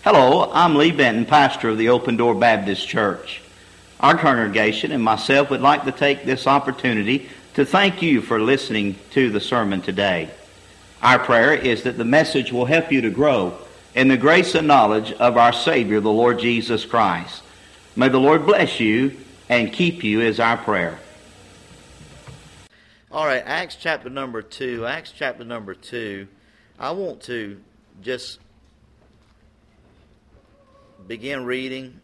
Hello, I'm Lee Benton, pastor of the Open Door Baptist Church. Our congregation and myself would like to take this opportunity to thank you for listening to the sermon today. Our prayer is that the message will help you to grow in the grace and knowledge of our Savior, the Lord Jesus Christ. May the Lord bless you and keep you is our prayer. All right, Acts chapter number 2. Acts chapter number 2. I want to just begin reading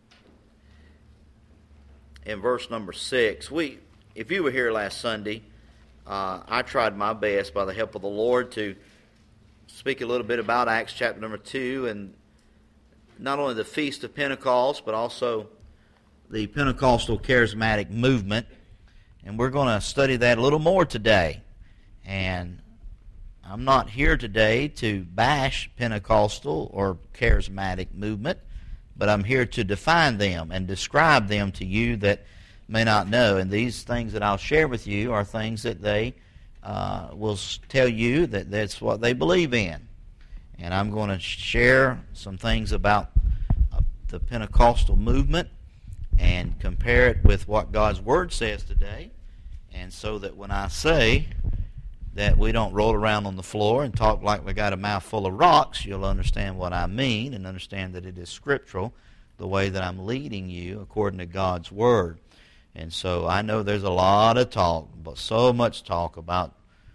in verse number 6. If you were here last Sunday, I tried my best by the help of the Lord to speak a little bit about Acts chapter number 2 and not only the Feast of Pentecost, but also the Pentecostal charismatic movement. And we're going to study that a little more today. And I'm not here today to bash Pentecostal or charismatic movement, but I'm here to define them and describe them to you that may not know. And these things that I'll share with you are things that they will tell you that that's what they believe in. And I'm going to share some things about the Pentecostal movement and compare it with what God's Word says today. And so that when I say that we don't roll around on the floor and talk like we got a mouthful of rocks, you'll understand what I mean and understand that it is scriptural, the way that I'm leading you according to God's Word. And so I know there's a lot of talk, but so much talk about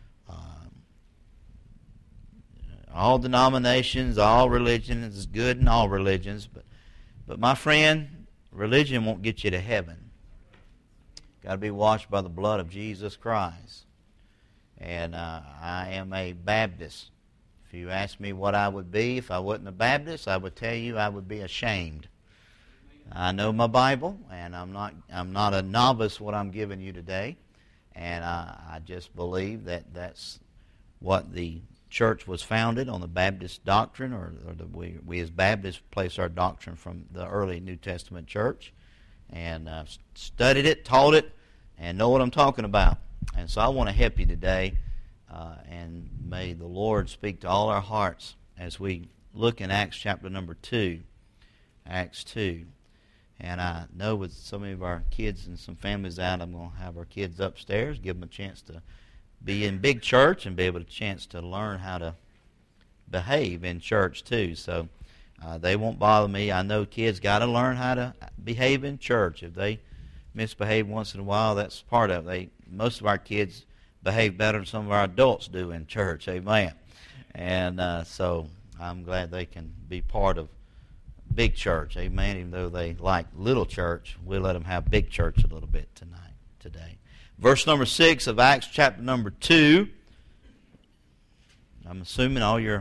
all denominations, all religions is good in all religions, but my friend, religion won't get you to heaven. Got to be washed by the blood of Jesus Christ. And I am a Baptist. If you ask me what I would be if I wasn't a Baptist, I would tell you I would be ashamed. I know my Bible, and I'm not a novice what I'm giving you today. And I just believe that that's what the church was founded on, the Baptist doctrine, or we as Baptists place our doctrine from the early New Testament church. And studied it, taught it, and know what I'm talking about. And so I want to help you today, and may the Lord speak to all our hearts as we look in Acts chapter number 2. Acts 2. And I know with some of our kids and some families out, I'm going to have our kids upstairs, give them a chance to be in big church and be able to chance to learn how to behave in church too. So they won't bother me. I know kids got to learn how to behave in church. If they misbehave once in a while, that's part of it. Most of our kids behave better than some of our adults do in church. Amen. And so I'm glad they can be part of big church. Amen. Even though they like little church, we'll let them have big church a little bit today. Verse number 6 of Acts chapter number 2. I'm assuming all you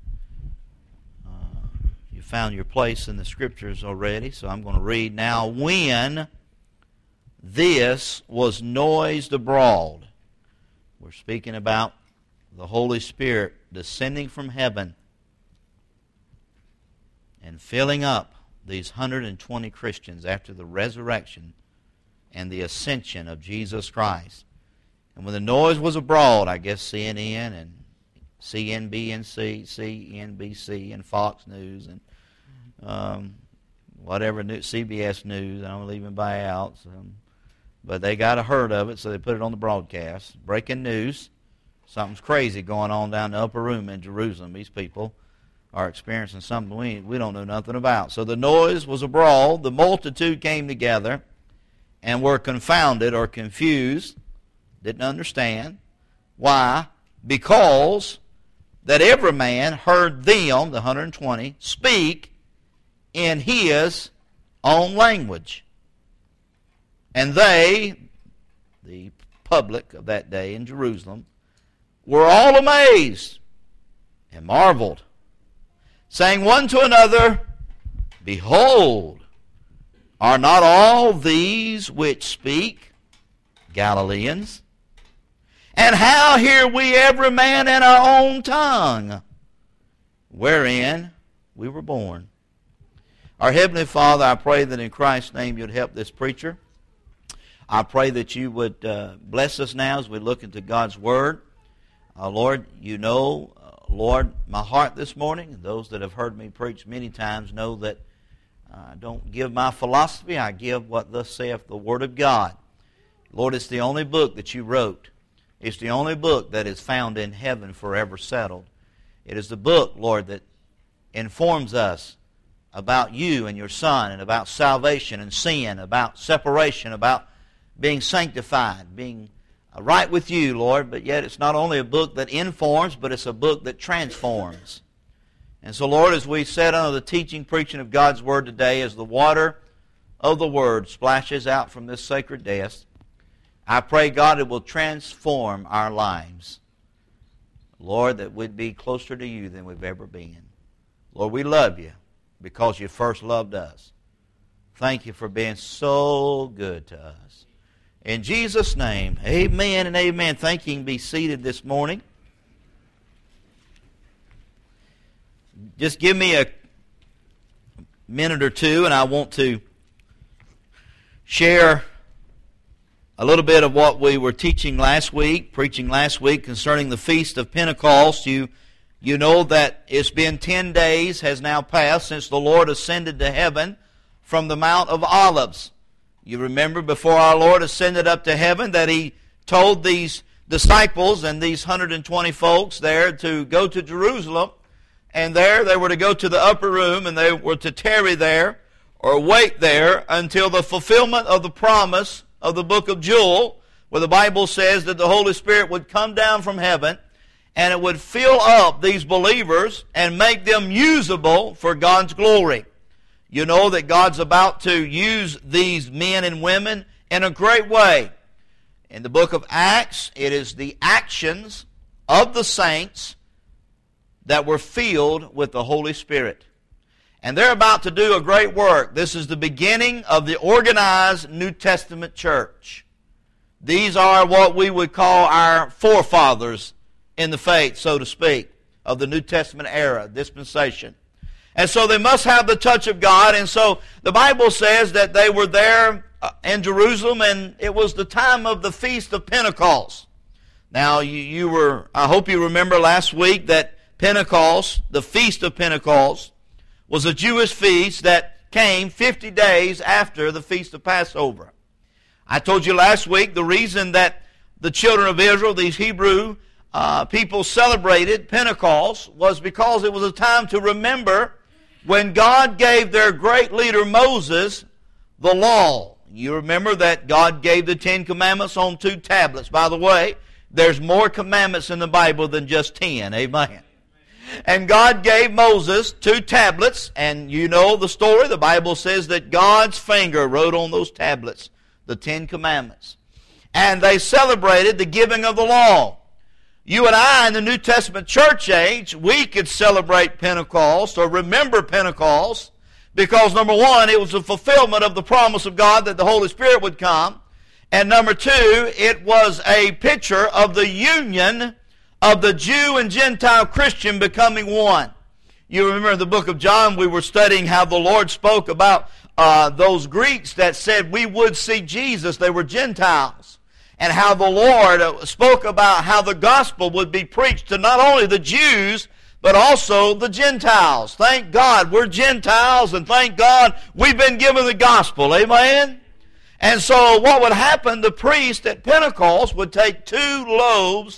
found your place in the Scriptures already, so I'm going to read now. When this was noised abroad, we're speaking about the Holy Spirit descending from heaven and filling up these 120 Christians after the resurrection and the ascension of Jesus Christ. And when the noise was abroad, I guess CNN and CNBC and Fox News and whatever news, CBS News, I don't even buy out. But they got a herd of it, so they put it on the broadcast. Breaking news. Something's crazy going on down the upper room in Jerusalem. These people are experiencing something we don't know nothing about. So the noise was abroad. The multitude came together and were confounded or confused. Didn't understand. Why? Because that every man heard them, the 120, speak in his own language. And they, the public of that day in Jerusalem, were all amazed and marveled, saying one to another, Behold, are not all these which speak Galileans? And how hear we every man in our own tongue, wherein we were born? Our Heavenly Father, I pray that in Christ's name you'd help this preacher. I pray that you would bless us now as we look into God's Word. Lord, you know Lord, my heart this morning, and those that have heard me preach many times know that I don't give my philosophy, I give what thus saith the Word of God. Lord, it's the only book that you wrote. It's the only book that is found in heaven forever settled. It is the book, Lord, that informs us about you and your Son, and about salvation and sin, about separation, about being sanctified, being right with you, Lord. But yet it's not only a book that informs, but it's a book that transforms. And so, Lord, as we sit under the teaching, preaching of God's Word today, as the water of the Word splashes out from this sacred desk, I pray, God, it will transform our lives. Lord, that we'd be closer to you than we've ever been. Lord, we love you because you first loved us. Thank you for being so good to us. In Jesus' name, amen and amen. Thank you. You can be seated this morning. Just give me a minute or two, and I want to share a little bit of what we were preaching last week concerning the Feast of Pentecost. You know that it's been 10 days has now passed since the Lord ascended to heaven from the Mount of Olives. You remember before our Lord ascended up to heaven that He told these disciples and these 120 folks there to go to Jerusalem, and there they were to go to the upper room, and they were to tarry there or wait there until the fulfillment of the promise of the book of Joel, where the Bible says that the Holy Spirit would come down from heaven and it would fill up these believers and make them usable for God's glory. You know that God's about to use these men and women in a great way. In the book of Acts, it is the actions of the saints that were filled with the Holy Spirit. And they're about to do a great work. This is the beginning of the organized New Testament church. These are what we would call our forefathers in the faith, so to speak, of the New Testament era, dispensation. And so they must have the touch of God. And so the Bible says that they were there in Jerusalem, and it was the time of the Feast of Pentecost. Now, I hope you remember last week that Pentecost, the Feast of Pentecost, was a Jewish feast that came 50 days after the Feast of Passover. I told you last week the reason that the children of Israel, these Hebrew people, celebrated Pentecost was because it was a time to remember when God gave their great leader Moses the law. You remember that God gave the 10 Commandments on 2 tablets. By the way, there's more commandments in the Bible than just 10. Amen. And God gave Moses 2 tablets, and you know the story. The Bible says that God's finger wrote on those tablets the 10 Commandments. And they celebrated the giving of the law. You and I in the New Testament church age, we could celebrate Pentecost or remember Pentecost because, number one, it was the fulfillment of the promise of God that the Holy Spirit would come. And number two, it was a picture of the union of the Jew and Gentile Christian becoming one. You remember in the book of John, we were studying how the Lord spoke about those Greeks that said we would see Jesus. They were Gentiles. And how the Lord spoke about how the gospel would be preached to not only the Jews, but also the Gentiles. Thank God we're Gentiles, and thank God we've been given the gospel. Amen? And so what would happen, the priest at Pentecost would take 2 loaves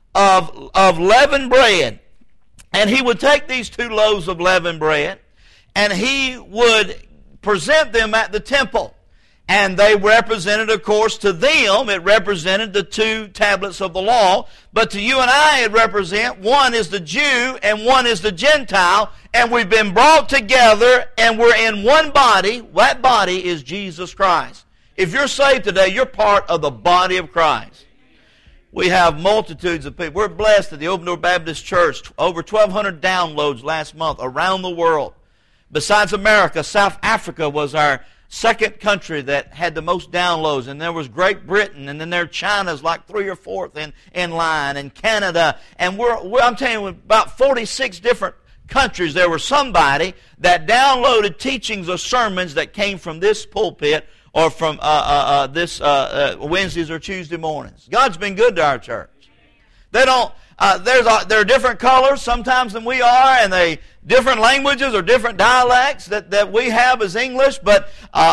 of leavened bread. And he would take these 2 loaves of leavened bread, and he would present them at the temple. And they represented, of course, to them, it represented the 2 tablets of the law. But to you and I, it represents, one is the Jew and one is the Gentile. And we've been brought together and we're in one body. That body is Jesus Christ. If you're saved today, you're part of the body of Christ. We have multitudes of people. We're blessed at the Open Door Baptist Church. Over 1,200 downloads last month around the world. Besides America, South Africa was our second country that had the most downloads, and there was Great Britain, and then there China's like 3 or 4th in line, and Canada, and I'm telling you, about 46 different countries, there was somebody that downloaded teachings or sermons that came from this pulpit or from this Wednesdays or Tuesday mornings. God's been good to our church. They don't. there are different colors sometimes than we are, and they different languages or different dialects that we have as English, but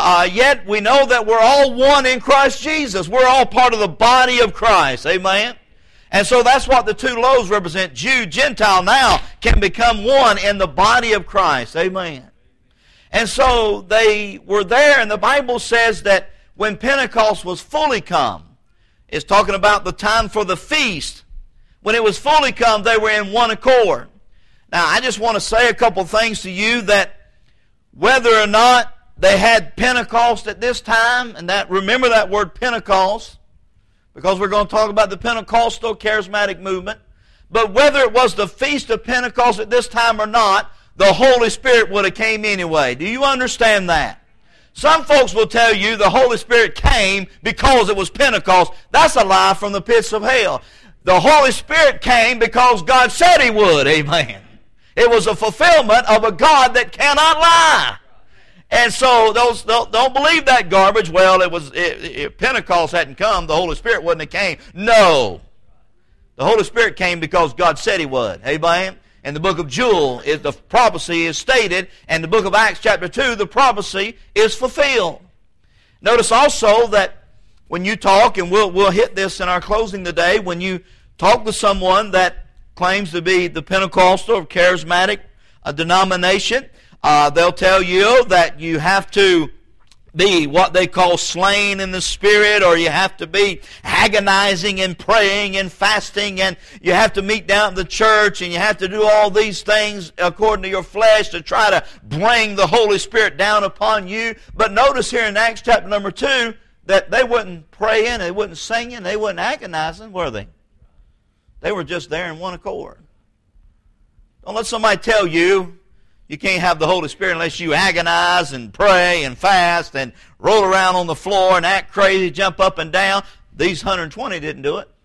yet we know that we're all one in Christ Jesus. We're all part of the body of Christ. Amen? And so that's what the two loaves represent. Jew, Gentile now can become one in the body of Christ. Amen. And so they were there, and the Bible says that when Pentecost was fully come, it's talking about the time for the feast. When it was fully come, they were in one accord. Now, I just want to say a couple things to you, that whether or not they had Pentecost at this time, and that remember that word Pentecost, because we're going to talk about the Pentecostal charismatic movement. But whether it was the Feast of Pentecost at this time or not, the Holy Spirit would have came anyway. Do you understand that? Some folks will tell you the Holy Spirit came because it was Pentecost. That's a lie from the pits of hell. The Holy Spirit came because God said He would. Amen. It was a fulfillment of a God that cannot lie. And so those don't believe that garbage. Well, if Pentecost hadn't come, the Holy Spirit wouldn't have came. No. The Holy Spirit came because God said He would. Amen? In the book of Joel, the prophecy is stated, and the book of Acts chapter 2, the prophecy is fulfilled. Notice also that when you talk, and we'll hit this in our closing today, when you talk to someone that claims to be the Pentecostal or charismatic denomination, they'll tell you that you have to be what they call slain in the Spirit, or you have to be agonizing and praying and fasting, and you have to meet down at the church, and you have to do all these things according to your flesh to try to bring the Holy Spirit down upon you. But notice here in Acts chapter number 2 that they wasn't praying, they wasn't singing, they wasn't agonizing, were they? They were just there in one accord. Don't let somebody tell you you can't have the Holy Spirit unless you agonize and pray and fast and roll around on the floor and act crazy, jump up and down. These 120 didn't do it.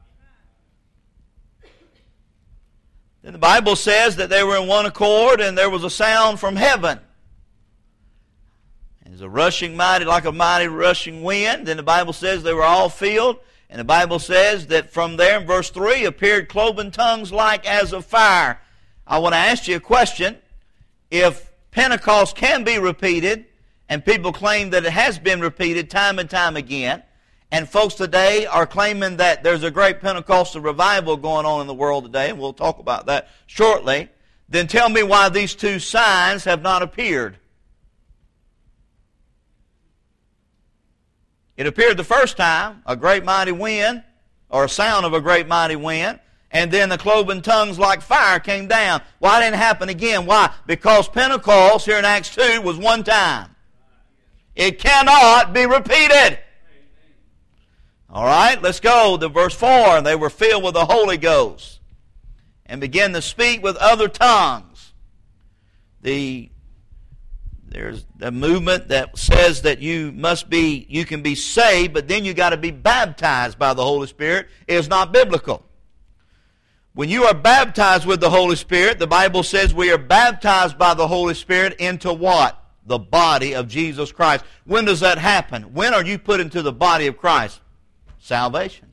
Then the Bible says that they were in one accord, and there was a sound from heaven. It was a rushing mighty, like a mighty rushing wind. Then the Bible says they were all filled. And the Bible says that from there in verse 3 appeared cloven tongues like as of fire. I want to ask you a question. If Pentecost can be repeated, and people claim that it has been repeated time and time again, and folks today are claiming that there's a great Pentecostal revival going on in the world today, and we'll talk about that shortly, then tell me why these two signs have not appeared. It appeared the first time, a great mighty wind, or a sound of a great mighty wind, and then the cloven tongues like fire came down. Why didn't it happen again? Why? Because Pentecost here in Acts 2 was one time. It cannot be repeated. All right, let's go to verse 4. They were filled with the Holy Ghost and began to speak with other tongues. There's a movement that says that you can be saved, but then you got to be baptized by the Holy Spirit. It is not biblical. When you are baptized with the Holy Spirit, the Bible says we are baptized by the Holy Spirit into what? The body of Jesus Christ. When does that happen? When are you put into the body of Christ? Salvation.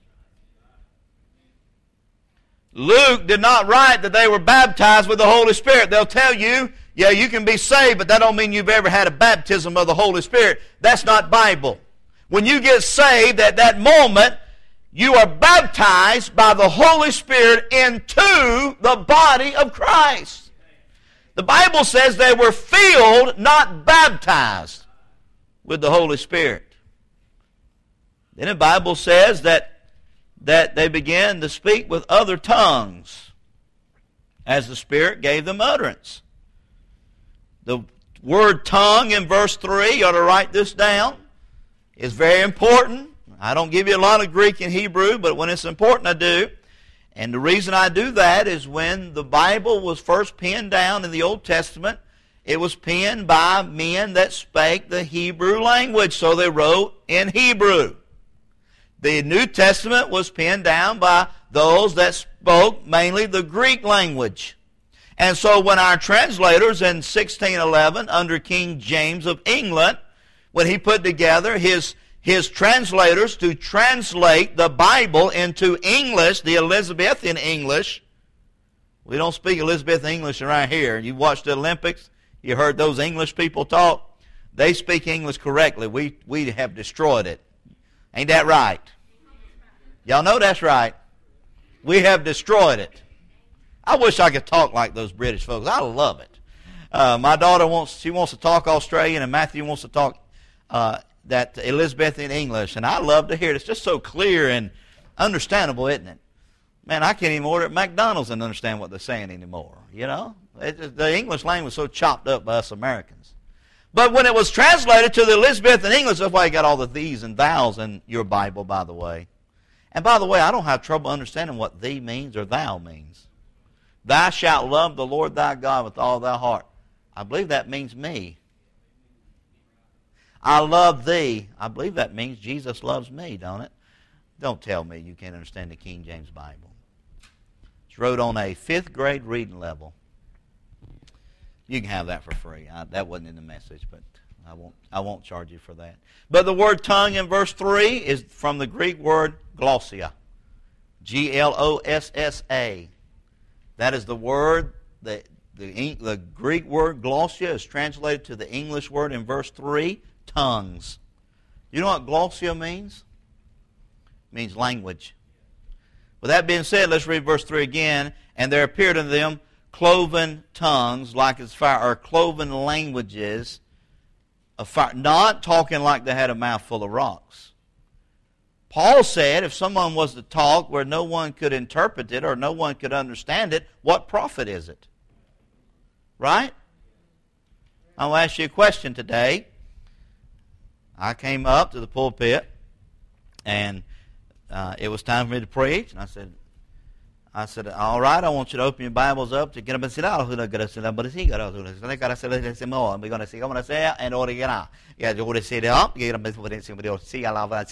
Luke did not write that they were baptized with the Holy Spirit. They'll tell you, yeah, you can be saved, but that don't mean you've ever had a baptism of the Holy Spirit. That's not Bible. When you get saved at that moment, you are baptized by the Holy Spirit into the body of Christ. The Bible says they were filled, not baptized, with the Holy Spirit. Then the Bible says that they began to speak with other tongues as the Spirit gave them utterance. The word tongue in verse 3, you ought to write this down, is very important. I don't give you a lot of Greek and Hebrew, but when it's important I do. And the reason I do that is when the Bible was first penned down in the Old Testament, it was penned by men that spake the Hebrew language, so they wrote in Hebrew. The New Testament was penned down by those that spoke mainly the Greek language. And so when our translators in 1611 under King James of England, when he put together his his translators to translate the Bible into English, the Elizabethan English. We don't speak Elizabethan English around here. You watched the Olympics, you heard those English people talk. They speak English correctly. We have destroyed it. Ain't that right? Y'all know that's right. We have destroyed it. I wish I could talk like those British folks. I love it. My daughter wants to talk Australian, and Matthew wants to talk that Elizabethan English, and I love to hear it. It's just so clear and understandable, isn't it? Man, I can't even order at McDonald's and understand what they're saying anymore. You know, the English language is so chopped up by us Americans. But when it was translated to the Elizabethan English, that's why you got all the these and thous in your Bible, by the way. And by the way, I don't have trouble understanding what thee means or thou means. Thou shalt love the Lord thy God with all thy heart. I believe that means me. I love thee. I believe that means Jesus loves me, don't it? Don't tell me you can't understand the King James Bible. It's wrote on a 5th grade reading level. You can have that for free. That wasn't in the message, but I won't charge you for that. But the word tongue in verse 3 is from the Greek word glossia. G-L-O-S-S-A. That is the word, the Greek word glossia is translated to the English word in verse 3, tongues. You know what glossia means? It means language. With that being said, let's read verse 3 again. And there appeared unto them cloven tongues like as fire, or cloven languages of fire. Not talking like they had a mouth full of rocks. Paul said if someone was to talk where no one could interpret it or no one could understand it, what profit is it? Right? I'll ask you a question today. I came up to the pulpit and it was time for me to preach, and I said, all right, I want you to open your Bibles up to get up and sit down. We're going to see, I'm going to say, and order yeah, you want to sit up, get up and see,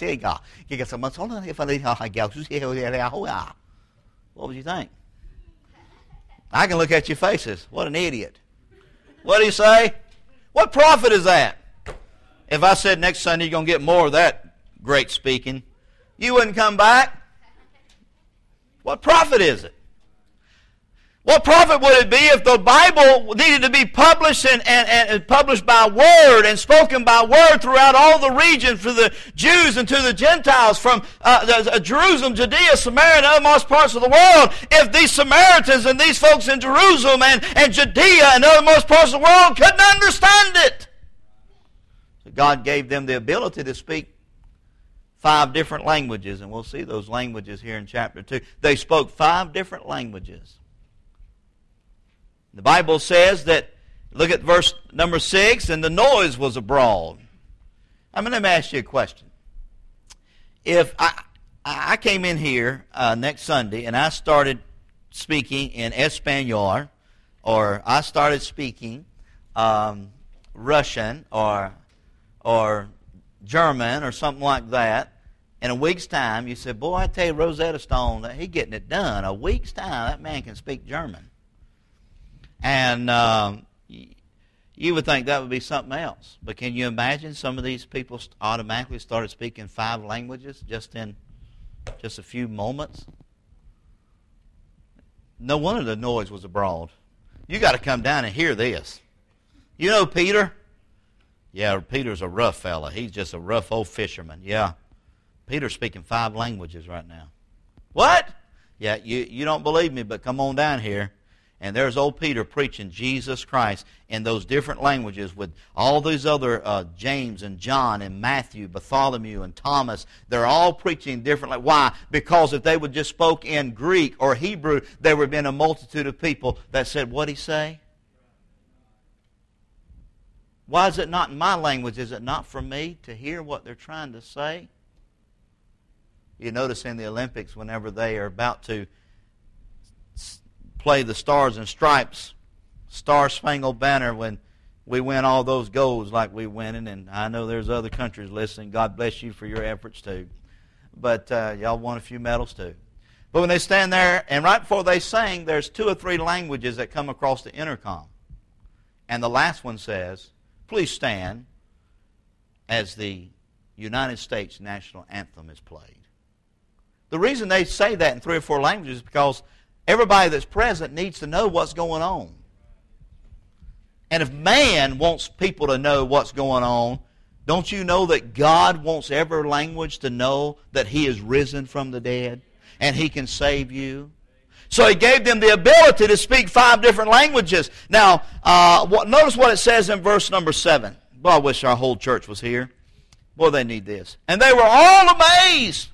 what would you think? I can look at your faces. What an idiot. What do you say? What profit is that? If I said next Sunday you're going to get more of that great speaking, you wouldn't come back. What profit is it? What profit would it be if the Bible needed to be published and published by word and spoken by word throughout all the regions for the Jews and to the Gentiles from Jerusalem, Judea, Samaria, and othermost parts of the world? If these Samaritans and these folks in Jerusalem and Judea and othermost parts of the world couldn't understand it. So God gave them the ability to speak 5 different languages, and we'll see those languages here in chapter 2. They spoke 5 different languages. The Bible says that, look at verse number 6, and the noise was abroad. Let me ask you a question. If I came in here next Sunday and I started speaking in Espanol, or I started speaking Russian or German or something like that, in a week's time, you said, boy, I tell you, Rosetta Stone, he's getting it done. A week's time, that man can speak German. And you would think that would be something else. But can you imagine some of these people automatically started speaking 5 languages just in just a few moments? No wonder the noise was abroad. You got to come down and hear this. You know Peter? Yeah, Peter's a rough fella. He's just a rough old fisherman. Yeah. Peter's speaking 5 languages right now. What? Yeah, you don't believe me, but come on down here. And there's old Peter preaching Jesus Christ in those different languages with all these other James and John and Matthew, Bartholomew and Thomas. They're all preaching differently. Why? Because if they would just spoke in Greek or Hebrew, there would have been a multitude of people that said, what'd he say? Why is it not in my language? Is it not for me to hear what they're trying to say? You notice in the Olympics, whenever they are about to play the Stars and Stripes, Star Spangled Banner, when we win all those goals like we winning, and I know there's other countries listening. God bless you for your efforts too. But y'all won a few medals too. But when they stand there, and right before they sing, there's 2 or 3 languages that come across the intercom. And the last one says, please stand as the United States national anthem is played. The reason they say that in 3 or 4 languages is because everybody that's present needs to know what's going on. And if man wants people to know what's going on, don't you know that God wants every language to know that He is risen from the dead and He can save you? So He gave them the ability to speak 5 different languages. Now, notice what it says in verse number 7. Boy, I wish our whole church was here. Boy, they need this. And they were all amazed.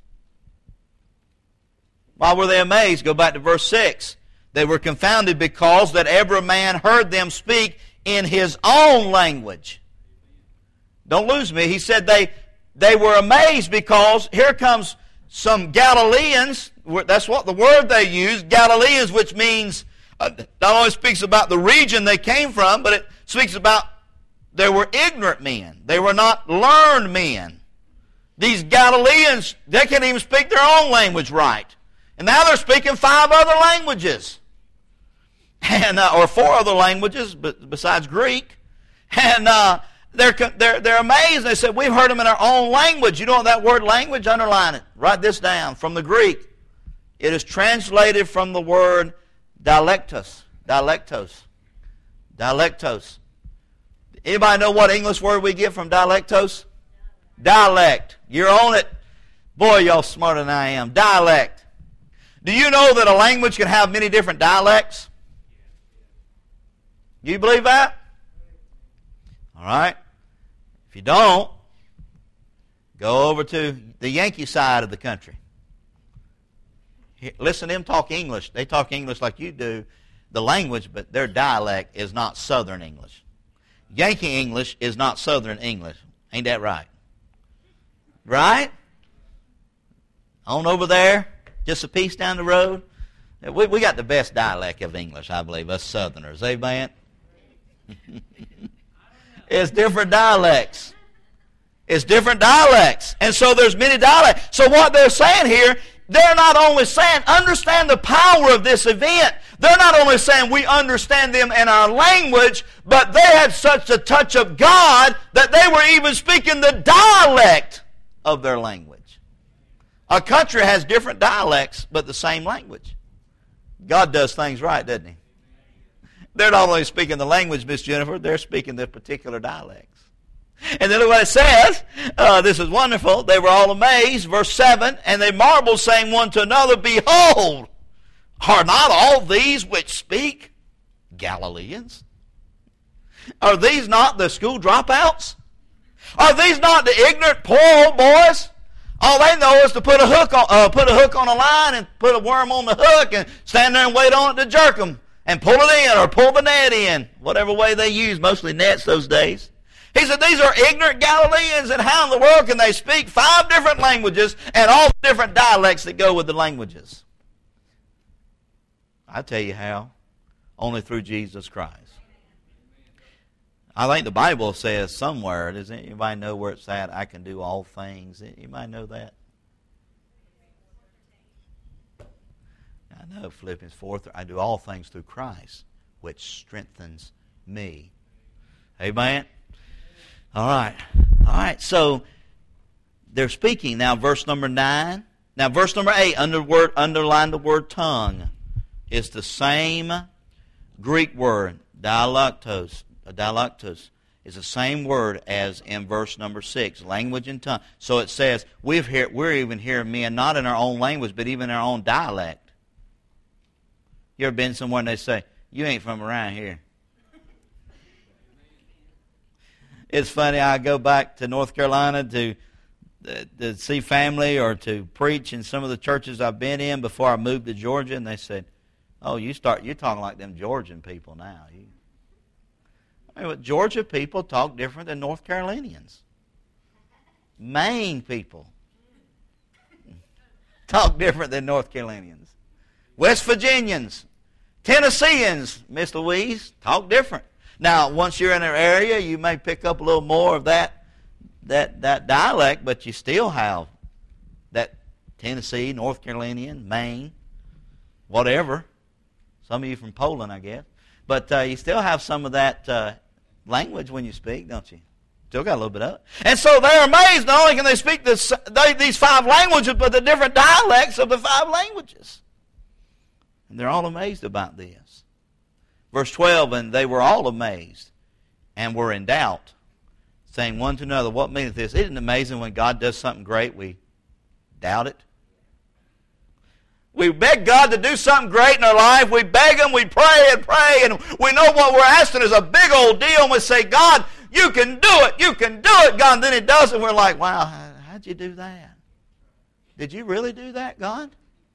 Why were they amazed? Go back to verse 6. They were confounded because that every man heard them speak in his own language. Don't lose me. He said they were amazed because here comes some Galileans. That's what the word they use, Galileans, which means not only speaks about the region they came from, but it speaks about they were ignorant men. They were not learned men. These Galileans, they can't even speak their own language right. And now they're speaking 5 other languages. And or 4 other languages besides Greek. And they're amazed. They said, we've heard them in our own language. You know what that word language? Underline it. Write this down. From the Greek. It is translated from the word dialectos. Dialectos. Dialectos. Anybody know what English word we get from dialectos? Dialect. You're on it. Boy, y'all smarter than I am. Dialect. Do you know that a language can have many different dialects? Do you believe that? All right. If you don't, go over to the Yankee side of the country. Listen to them talk English. They talk English like you do, the language, but their dialect is not Southern English. Yankee English is not Southern English. Ain't that right? Right? On over there, just a piece down the road. We got the best dialect of English, I believe, us Southerners. Amen? It's different dialects. It's different dialects. And so there's many dialects. So what they're saying here, they're not only saying, understand the power of this event. They're not only saying we understand them in our language, but they had such a touch of God that they were even speaking the dialect of their language. A country has different dialects, but the same language. God does things right, doesn't He? They're not only speaking the language, Miss Jennifer, they're speaking the particular dialects. And then look what it says. This is wonderful. They were all amazed. Verse 7, and they marveled, saying one to another, behold, are not all these which speak Galileans? Are these not the school dropouts? Are these not the ignorant, poor old boys? All they know is to put a hook on a line and put a worm on the hook and stand there and wait on it to jerk them and pull it in or pull the net in, whatever way they use, mostly nets those days. He said, these are ignorant Galileans, and how in the world can they speak 5 different languages and all the different dialects that go with the languages? I tell you how. Only through Jesus Christ. I think the Bible says somewhere, does anybody know where it's at? I can do all things. Anybody know that? I know Philippians 4, I do all things through Christ, which strengthens me. Amen? All right, so they're speaking. Now, verse number 9. Now, verse number 8, underline the word tongue. It's the same Greek word, dialectos. Dialectos is the same word as in verse number 6, language and tongue. So it says, we're even hearing men not in our own language, but even in our own dialect. You ever been somewhere and they say, you ain't from around here? It's funny, I go back to North Carolina to see family or to preach in some of the churches I've been in before I moved to Georgia, and they said, oh, you're talking like them Georgian people now. Georgia people talk different than North Carolinians. Maine people talk different than North Carolinians. West Virginians, Tennesseans, Miss Louise, talk different. Now, once you're in an area, you may pick up a little more of that dialect, but you still have that Tennessee, North Carolinian, Maine, whatever. Some of you from Poland, I guess. But you still have some of that language when you speak, don't you? Still got a little bit of it. And so they're amazed. Not only can they speak these 5 languages, but the different dialects of the 5 languages. And they're all amazed about this. Verse 12, and they were all amazed and were in doubt, saying one to another, what meaneth this? Isn't it amazing when God does something great, we doubt it? We beg God to do something great in our life. We beg Him, we pray, and we know what we're asking is a big old deal, and we say, God, you can do it, God. And then He does it, and we're like, wow, how'd you do that? Did you really do that, God?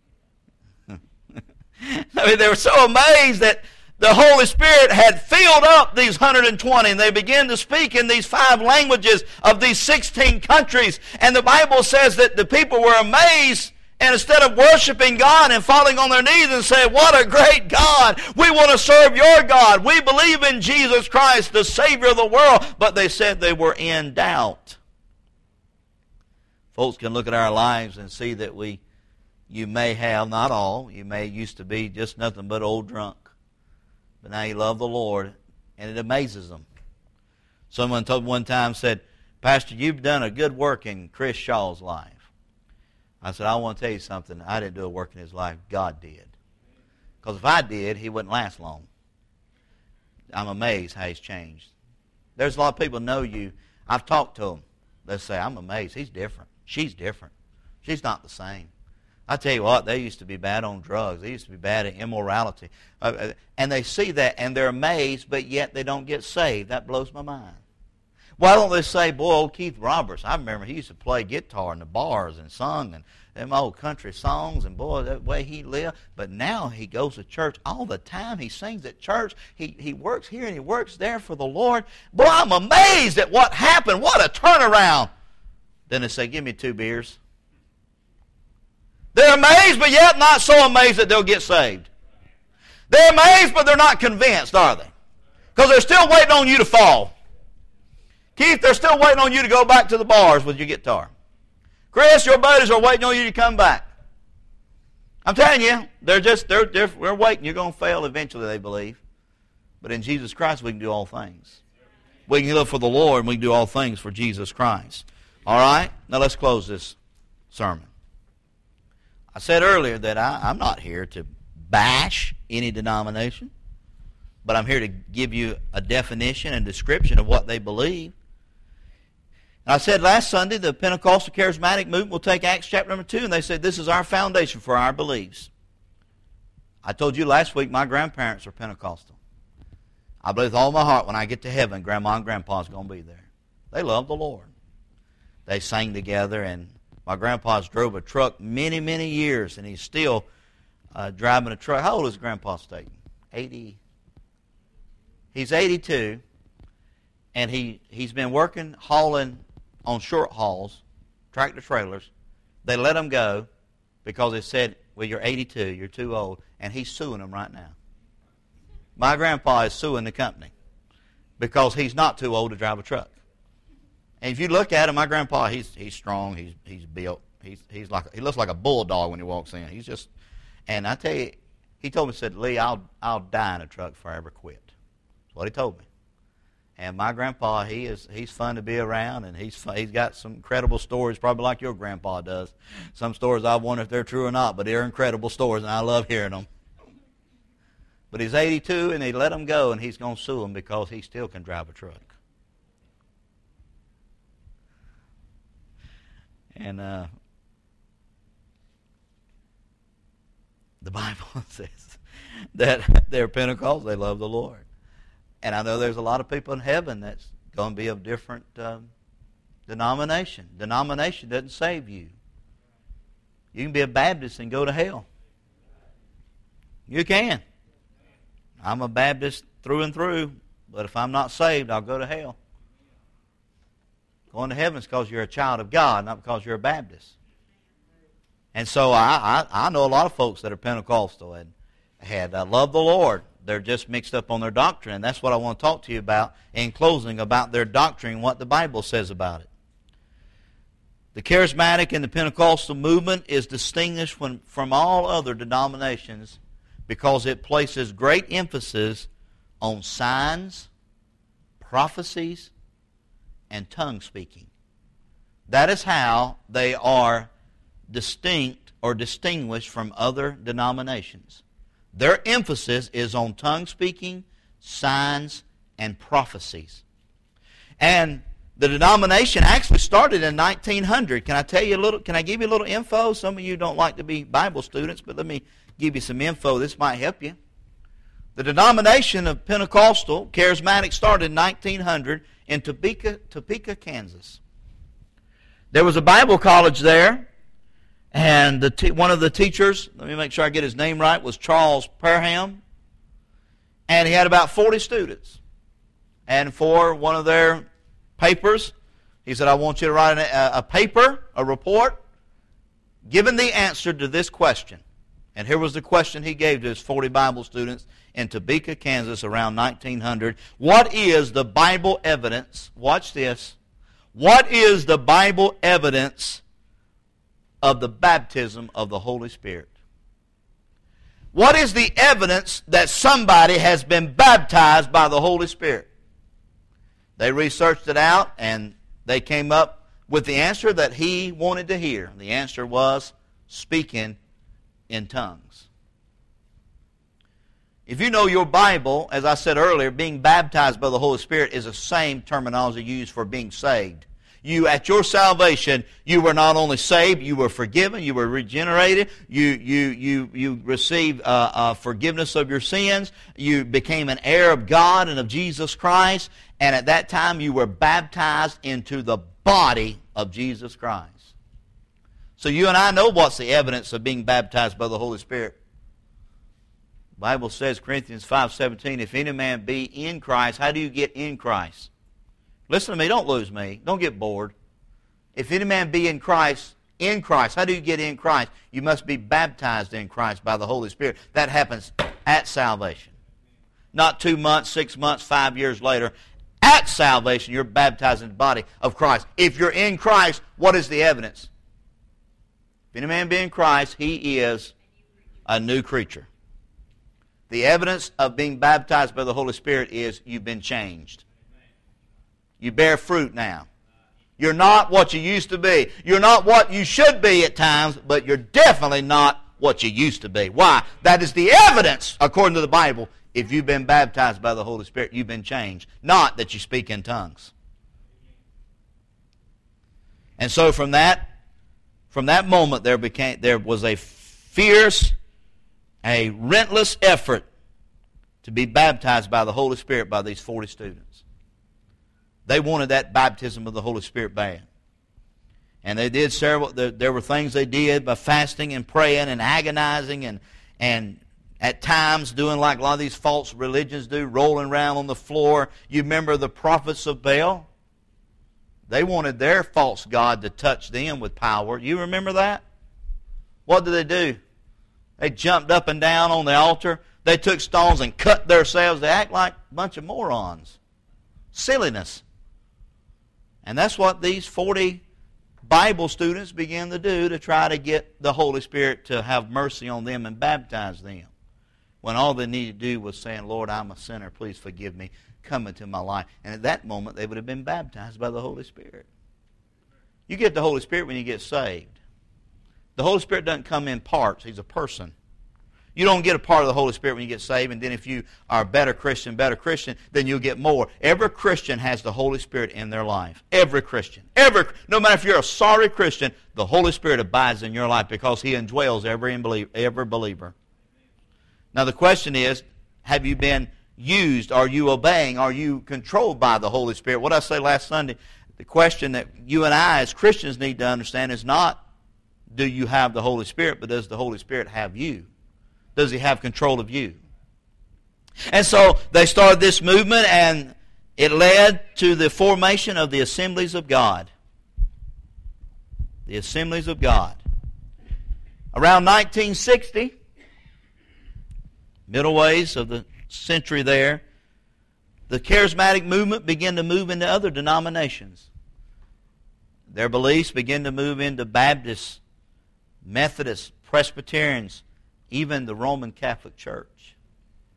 I mean, they were so amazed that the Holy Spirit had filled up these 120, and they began to speak in these 5 languages of these 16 countries. And the Bible says that the people were amazed, and instead of worshiping God and falling on their knees and saying, what a great God, we want to serve your God, we believe in Jesus Christ, the Savior of the world, but they said they were in doubt. Folks can look at our lives and see that you may have, not all, you may used to be just nothing but old drunk. But now you love the Lord, and it amazes them. Someone told me one time, said, Pastor, you've done a good work in Chris Shaw's life. I said, I want to tell you something. I didn't do a work in his life. God did. Because if I did, he wouldn't last long. I'm amazed how he's changed. There's a lot of people know you. I've talked to them. They say, I'm amazed. He's different. She's different. She's not the same. I tell you what, they used to be bad on drugs. They used to be bad at immorality. And they see that, and they're amazed, but yet they don't get saved. That blows my mind. Why don't they say, boy, old Keith Roberts, I remember he used to play guitar in the bars and sung and them old country songs, and boy, that way he lived. But now he goes to church all the time. He sings at church. He works here and he works there for the Lord. Boy, I'm amazed at what happened. What a turnaround. Then they say, give me 2 beers. They're amazed, but yet not so amazed that they'll get saved. They're amazed, but they're not convinced, are they? Because they're still waiting on you to fall. Keith, they're still waiting on you to go back to the bars with your guitar. Chris, your buddies are waiting on you to come back. I'm telling you, we're waiting. You're going to fail eventually, they believe. But in Jesus Christ, we can do all things. We can live for the Lord, and we can do all things for Jesus Christ. All right? Now let's close this sermon. I said earlier that I'm not here to bash any denomination, but I'm here to give you a definition and description of what they believe. And I said last Sunday the Pentecostal charismatic movement will take Acts chapter number 2, and they said this is our foundation for our beliefs. I told you last week my grandparents are Pentecostal. I believe with all my heart when I get to heaven, Grandma and Grandpa's going to be there. They love the Lord. They sang together, and my grandpa's drove a truck many, many years, and he's still driving a truck. How old is Grandpa Staten? 80. He's 82, and he's been working, hauling on short hauls, tractor trailers. They let him go because they said, well, you're 82, you're too old, and he's suing them right now. My grandpa is suing the company because he's not too old to drive a truck. And if you look at him, my grandpa, he's strong, he's built, he looks like a bulldog when he walks in. He's just, and I tell you, he told me, said, Lee, I'll die in a truck before I ever quit. That's what he told me. And my grandpa, he's fun to be around, and he's got some incredible stories, probably like your grandpa does. Some stories I wonder if they're true or not, but they're incredible stories, and I love hearing them. But he's 82, and they let him go, and he's going to sue him because he still can drive a truck. And the Bible says that they're Pentecostals, they love the Lord. And I know there's a lot of people in heaven that's going to be of different denomination. Denomination doesn't save you. You can be a Baptist and go to hell. You can. I'm a Baptist through and through, but if I'm not saved, I'll go to hell. Going to heaven is because you're a child of God, not because you're a Baptist. And so I know a lot of folks that are Pentecostal and had loved the Lord. They're just mixed up on their doctrine, and that's what I want to talk to you about in closing, about their doctrine and what the Bible says about it. The charismatic and the Pentecostal movement is distinguished from all other denominations because it places great emphasis on signs, prophecies, and tongue speaking. That is how they are distinct or distinguished from other denominations. Their emphasis is on tongue speaking, signs, and prophecies. And the denomination actually started in 1900. Can I give you a little info? Some of you don't like to be Bible students, but let me give you some info. This might help you. The denomination of Pentecostal Charismatic started in 1900 in Topeka, Kansas. There was a Bible college there, and one of the teachers, let me make sure I get his name right, was Charles Parham, and he had about 40 students. And for one of their papers, he said, I want you to write a paper, a report, giving the answer to this question. And here was the question he gave to his 40 Bible students in Topeka, Kansas around 1900. What is the Bible evidence? Watch this. What is the Bible evidence of the baptism of the Holy Spirit? What is the evidence that somebody has been baptized by the Holy Spirit? They researched it out, and they came up with the answer that he wanted to hear. The answer was speaking in tongues. If you know your Bible, as I said earlier, being baptized by the Holy Spirit is the same terminology used for being saved. You, at your salvation, you were not only saved, you were forgiven, you were regenerated, you received forgiveness of your sins, you became an heir of God and of Jesus Christ, and at that time you were baptized into the body of Jesus Christ. So you and I know what's the evidence of being baptized by the Holy Spirit. The Bible says, Corinthians 5:17, if any man be in Christ, how do you get in Christ? Listen to me, don't lose me. Don't get bored. If any man be in Christ, how do you get in Christ? You must be baptized in Christ by the Holy Spirit. That happens at salvation. Not 2 months, 6 months, 5 years later. At salvation, you're baptized in the body of Christ. If you're in Christ, what is the evidence? If any man be in Christ, he is a new creature. The evidence of being baptized by the Holy Spirit is you've been changed. You bear fruit now. You're not what you used to be. You're not what you should be at times, but you're definitely not what you used to be. Why? That is the evidence, according to the Bible. If you've been baptized by the Holy Spirit, you've been changed. Not that you speak in tongues. And so from that moment, there was a fierce, a relentless effort to be baptized by the Holy Spirit by these 40 students. They wanted that baptism of the Holy Spirit bad. And they did there were things they did by fasting and praying and agonizing and at times doing like a lot of these false religions do, rolling around on the floor. You remember the prophets of Baal? They wanted their false god to touch them with power. You remember that? What did they do? They jumped up and down on the altar. They took stones and cut themselves. They act like a bunch of morons. Silliness. And that's what these 40 Bible students began to do to try to get the Holy Spirit to have mercy on them and baptize them. When all they needed to do was saying, Lord, I'm a sinner, please forgive me, come into my life. And at that moment, they would have been baptized by the Holy Spirit. You get the Holy Spirit when you get saved. The Holy Spirit doesn't come in parts. He's a person. You don't get a part of the Holy Spirit when you get saved, and then if you are a better Christian, then you'll get more. Every Christian has the Holy Spirit in their life. Every Christian. No matter if you're a sorry Christian, the Holy Spirit abides in your life because He indwells every believer. Now the question is, have you been used? Are you obeying? Are you controlled by the Holy Spirit? What I say last Sunday, the question that you and I as Christians need to understand is not, do you have the Holy Spirit, but does the Holy Spirit have you? Does He have control of you? And so they started this movement, and it led to the formation of the Assemblies of God. The Assemblies of God. Around 1960, middle ways of the century there, the charismatic movement began to move into other denominations. Their beliefs began to move into Baptists, Methodists, Presbyterians, even the Roman Catholic Church.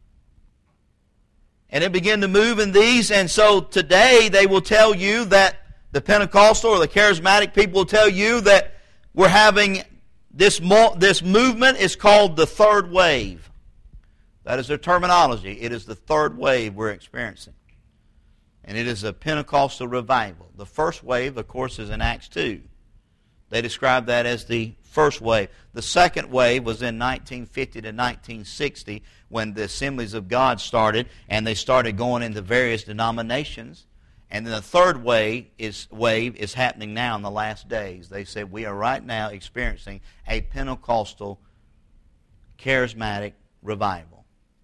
And it began to move in these, and so today they will tell you that the Pentecostal or the charismatic people will tell you that we're having this movement is called the third wave. That is their terminology. It is the third wave we're experiencing. And it is a Pentecostal revival. The first wave, of course, is in Acts 2. They describe that as the first wave. The second wave was in 1950 to 1960 when the Assemblies of God started, and they started going into various denominations. And then the third wave is happening now in the last days. They said we are right now experiencing a Pentecostal charismatic revival.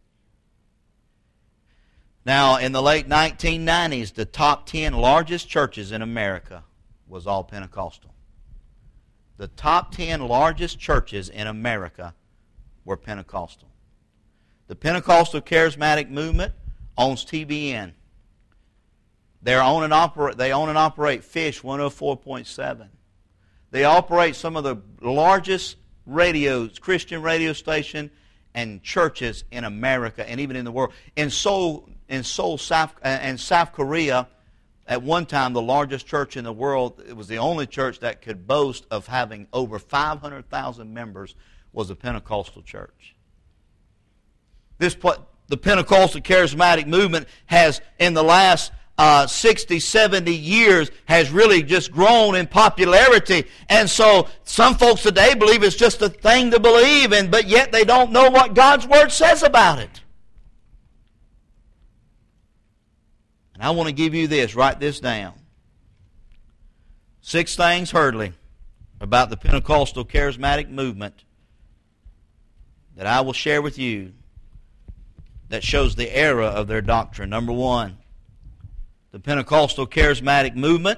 Now, in the late 1990s, the top 10 largest churches in America was all Pentecostal. The top 10 largest churches in America were Pentecostal. The Pentecostal charismatic movement owns TBN. They own and operate Fish 104.7. They operate some of the largest Christian radio station and churches in America and even in the world. In Seoul, South Korea, at one time the largest church in the world, it was the only church that could boast of having over 500,000 members, was a Pentecostal church. The Pentecostal charismatic movement has, in the last 60, 70 years, has really just grown in popularity. And so some folks today believe it's just a thing to believe in, but yet they don't know what God's Word says about it. And I want to give you this. Write this down. 6 things, hurriedly, about the Pentecostal charismatic movement that I will share with you that shows the era of their doctrine. Number 1, the Pentecostal charismatic movement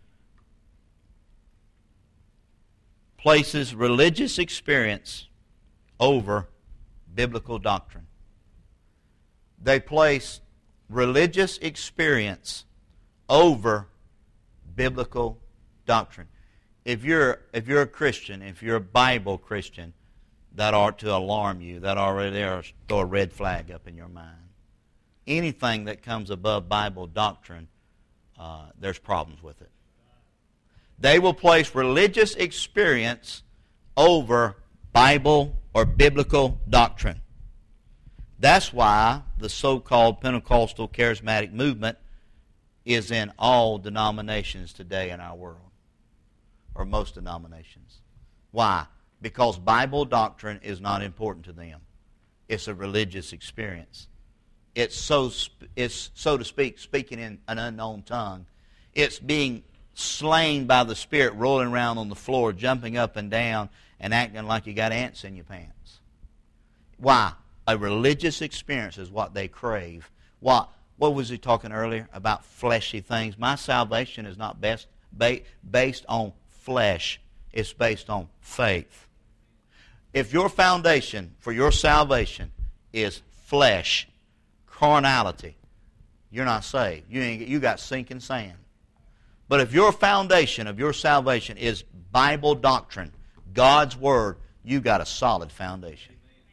places religious experience over biblical doctrine. They place religious experience over biblical doctrine. If you're a Christian, if you're a Bible Christian, that ought to alarm you. That already throw a red flag up in your mind. Anything that comes above Bible doctrine, there's problems with it. They will place religious experience over Bible or biblical doctrine. That's why the so-called Pentecostal charismatic movement is in all denominations today in our world, or most denominations. Why? Because Bible doctrine is not important to them. It's a religious experience. It's so to speak, speaking in an unknown tongue. It's being slain by the Spirit, rolling around on the floor, jumping up and down, and acting like you got ants in your pants. Why? A religious experience is what they crave. What was he talking earlier about fleshy things? My salvation is not based on flesh. It's based on faith. If your foundation for your salvation is flesh, carnality, you're not saved. You got sinking sand. But if your foundation of your salvation is Bible doctrine, God's Word, you got a solid foundation.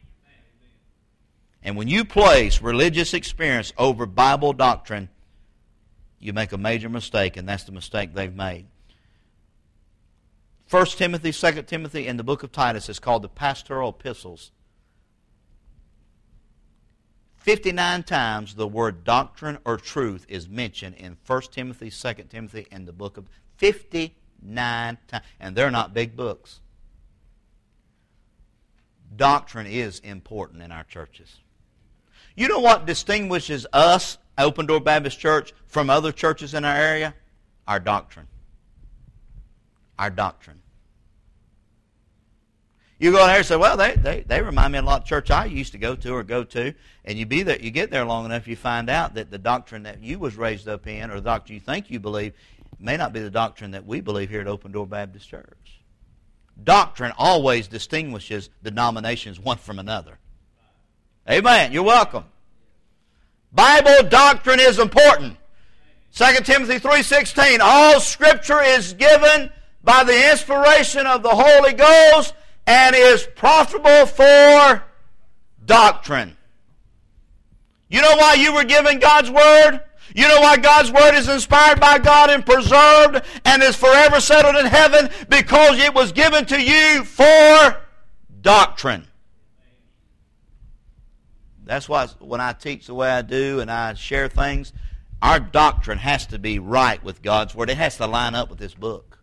And when you place religious experience over Bible doctrine, you make a major mistake, and that's the mistake they've made. 1 Timothy, 2 Timothy, and the book of Titus is called the pastoral epistles. 59 times the word doctrine or truth is mentioned in 1 Timothy, 2 Timothy, and the book of 59 times. And they're not big books. Doctrine is important in our churches. You know what distinguishes us, Open Door Baptist Church, from other churches in our area? Our doctrine. Our doctrine. You go in there and say, well, they remind me of a lot of church I used to go to, and you get there long enough, you find out that the doctrine that you was raised up in, or the doctrine you think you believe, may not be the doctrine that we believe here at Open Door Baptist Church. Doctrine always distinguishes denominations one from another. Amen. You're welcome. Bible doctrine is important. 2 Timothy 3:16, all Scripture is given by the inspiration of the Holy Ghost and is profitable for doctrine. You know why you were given God's Word? You know why God's Word is inspired by God and preserved and is forever settled in heaven? Because it was given to you for doctrine. That's why when I teach the way I do and I share things, our doctrine has to be right with God's Word. It has to line up with this book.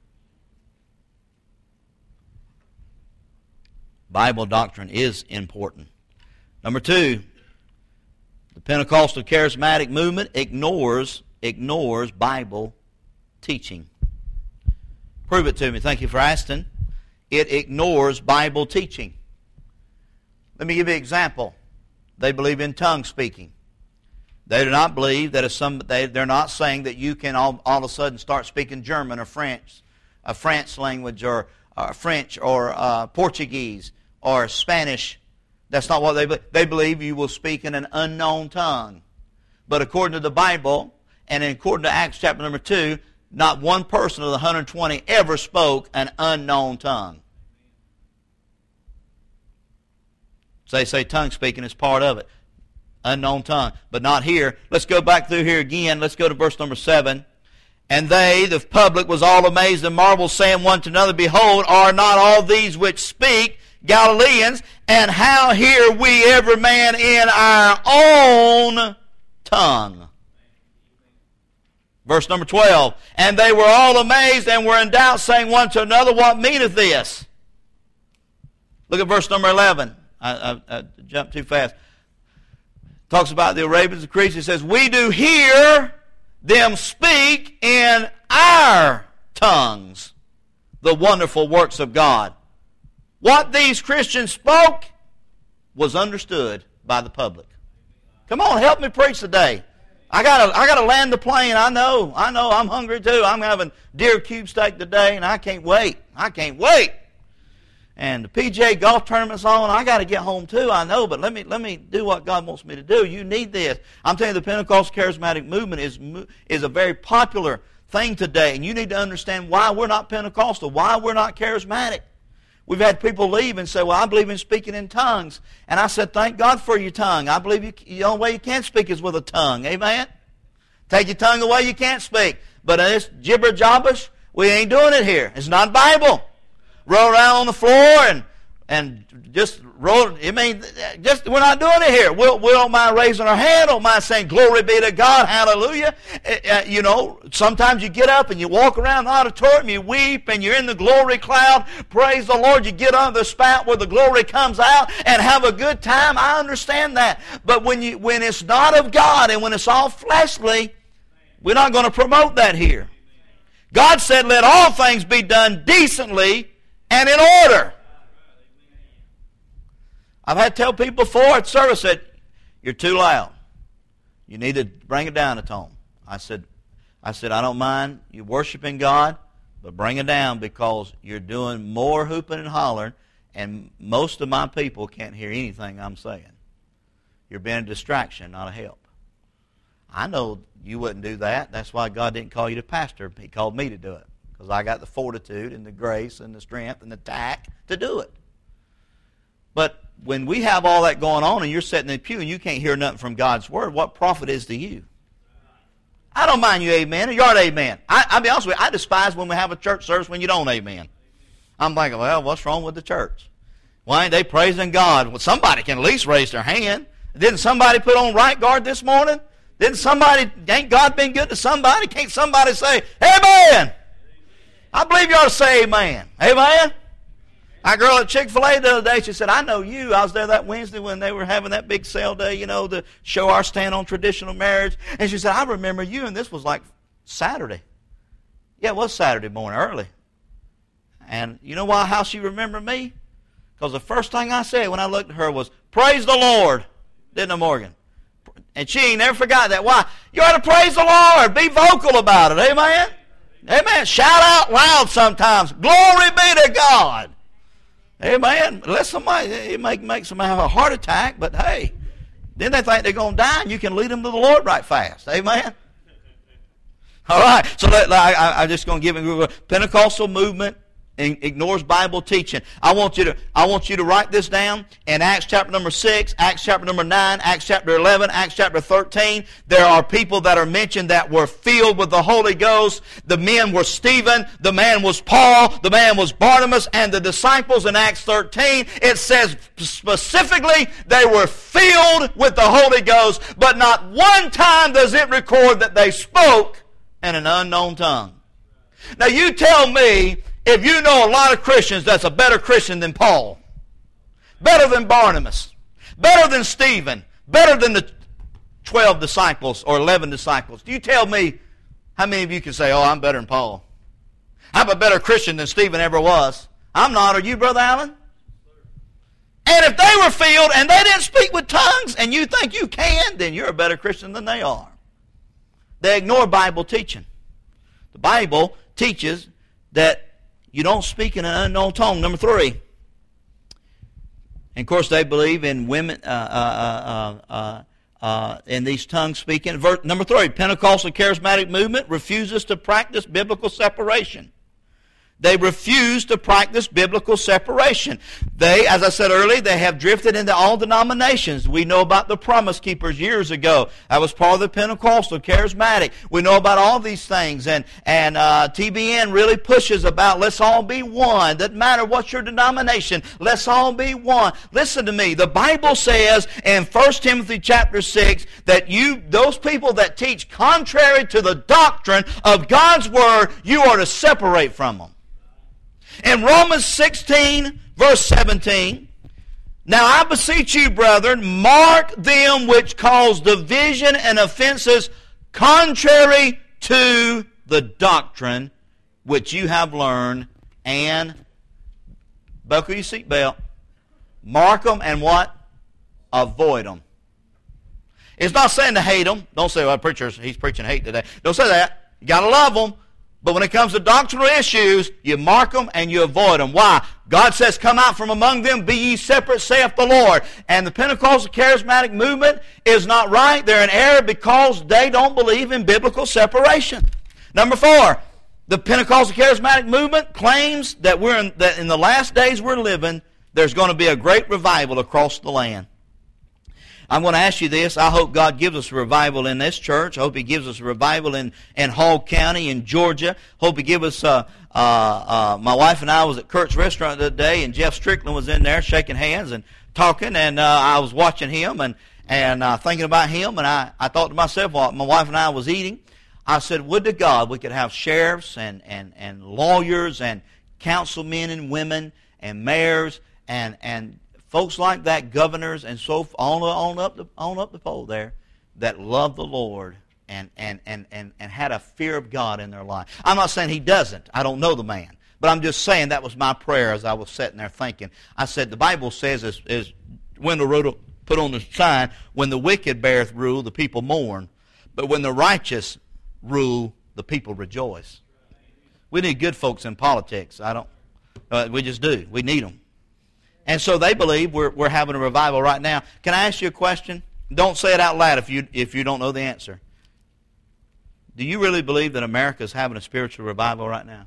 Bible doctrine is important. Number 2, the Pentecostal charismatic movement ignores Bible teaching. Prove it to me. Thank you for asking. It ignores Bible teaching. Let me give you an example. They believe in tongue speaking. They do not believe that they're not saying that you can all of a sudden start speaking German or French, a French language or French or Portuguese or Spanish. That's not what they believe. They believe you will speak in an unknown tongue. But according to the Bible, and according to Acts chapter number 2, not one person of the 120 ever spoke an unknown tongue. So they say tongue speaking is part of it. Unknown tongue. But not here. Let's go back through here again. Let's go to verse number 7. And they, the public, was all amazed and marveled, saying one to another, Behold, are not all these which speak Galileans? And how hear we every man in our own tongue? Verse number 12. And they were all amazed and were in doubt, saying one to another, What meaneth this? Look at verse number 11. I jumped too fast. Talks about the Arabians, the Cretes. It says, We do hear them speak in our tongues the wonderful works of God. What these Christians spoke was understood by the public. Come on, help me preach today. I gotta land the plane. I know. I'm hungry too. I'm having deer cube steak today, and I can't wait. And the PGA golf tournament's on. I got to get home too. I know, but let me do what God wants me to do. You need this. I'm telling you, the Pentecostal charismatic movement is a very popular thing today, and you need to understand why we're not Pentecostal, why we're not charismatic. We've had people leave and say, "Well, I believe in speaking in tongues," and I said, "Thank God for your tongue. I believe the only way you can speak is with a tongue." Amen. Take your tongue away, you can't speak. But this gibber jobbish, we ain't doing it here. It's not Bible. Roll around on the floor and just roll. I mean, we're not doing it here. We don't mind raising our hand. Don't mind saying "Glory be to God, Hallelujah." Sometimes you get up and you walk around the auditorium, you weep, and you're in the glory cloud. Praise the Lord. You get under the spout where the glory comes out and have a good time. I understand that. But when it's not of God and when it's all fleshly, we're not going to promote that here. God said, "Let all things be done decently and in order." I've had to tell people before at service that you're too loud. You need to bring it down a tone. I said, I don't mind you worshiping God, but bring it down because you're doing more hooping and hollering, and most of my people can't hear anything I'm saying. You're being a distraction, not a help. I know you wouldn't do that. That's why God didn't call you to pastor. He called me to do it. Because I got the fortitude and the grace and the strength and the tact to do it. But when we have all that going on and you're sitting in the pew and you can't hear nothing from God's Word, what profit is to you? I don't mind you amen. You aren't amen. I'll be honest with you, I despise when we have a church service when you don't amen. I'm thinking, well, what's wrong with the church? Why ain't they praising God? Well, somebody can at least raise their hand. Didn't somebody put on right guard this morning? Ain't God been good to somebody? Can't somebody say, amen? I believe you ought to say amen. Amen? A girl at Chick-fil-A the other day, she said, I know you. I was there that Wednesday when they were having that big sale day, to show our stand on traditional marriage. And she said, I remember you, and this was like Saturday. Yeah, it was Saturday morning, early. And you know how she remembered me? Because the first thing I said when I looked at her was, praise the Lord, didn't I, Morgan? And she ain't never forgot that. Why? You ought to praise the Lord. Be vocal about it. Amen? Amen. Shout out loud sometimes. Glory be to God. Amen. Let somebody, it make somebody have a heart attack, but hey, then they think they're going to die and you can lead them to the Lord right fast. Amen. All right. So I'm just going to give a Pentecostal movement ignores Bible teaching. I want you to write this down. In Acts chapter number 6, Acts chapter number 9, Acts chapter 11, Acts chapter 13, there are people that are mentioned that were filled with the Holy Ghost. The men were Stephen, the man was Paul, the man was Barnabas, and the disciples in Acts 13, it says specifically they were filled with the Holy Ghost, but not one time does it record that they spoke in an unknown tongue. Now you tell me, if you know a lot of Christians that's a better Christian than Paul, better than Barnabas, better than Stephen, better than the 12 disciples or 11 disciples, do you tell me how many of you can say, oh, I'm better than Paul? I'm a better Christian than Stephen ever was. I'm not. Are you, Brother Allen? And if they were filled and they didn't speak with tongues and you think you can, then you're a better Christian than they are. They ignore Bible teaching. The Bible teaches that you don't speak in an unknown tongue. Number 3. And of course, they believe in women in these tongue speaking. Number 3, Pentecostal charismatic movement refuses to practice biblical separation. They refuse to practice biblical separation. They, as I said earlier, they have drifted into all denominations. We know about the Promise Keepers years ago. That was part of the Pentecostal charismatic. We know about all these things. And TBN really pushes about let's all be one. Doesn't matter what's your denomination. Let's all be one. Listen to me. The Bible says in 1 Timothy chapter 6 that those people that teach contrary to the doctrine of God's Word, you are to separate from them. In Romans 16, verse 17, now I beseech you, brethren, mark them which cause division and offenses contrary to the doctrine which you have learned, and buckle your seatbelt, mark them and what? Avoid them. It's not saying to hate them. Don't say, well, he's preaching hate today. Don't say that. You got to love them. But when it comes to doctrinal issues, you mark them and you avoid them. Why? God says, come out from among them, be ye separate, saith the Lord. And the Pentecostal charismatic movement is not right. They're in error because they don't believe in biblical separation. Number 4, the Pentecostal charismatic movement claims that in the last days we're living, there's going to be a great revival across the land. I'm going to ask you this. I hope God gives us a revival in this church. I hope He gives us a revival in Hall County in Georgia. Hope He gives us, my wife and I was at Kurt's restaurant the other day, and Jeff Strickland was in there shaking hands and talking, and I was watching him and thinking about him, and I thought to myself while my wife and I was eating, I said, would to God we could have sheriffs and lawyers and councilmen and women and mayors and folks like that, governors, and so on up the pole there, that love the Lord and had a fear of God in their life. I'm not saying he doesn't. I don't know the man. But I'm just saying that was my prayer as I was sitting there thinking. I said, the Bible says, as Wendell put on the sign, when the wicked beareth rule, the people mourn. But when the righteous rule, the people rejoice. We need good folks in politics. We just do. We need them. And so they believe we're having a revival right now. Can I ask you a question? Don't say it out loud if you don't know the answer. Do you really believe that America is having a spiritual revival right now?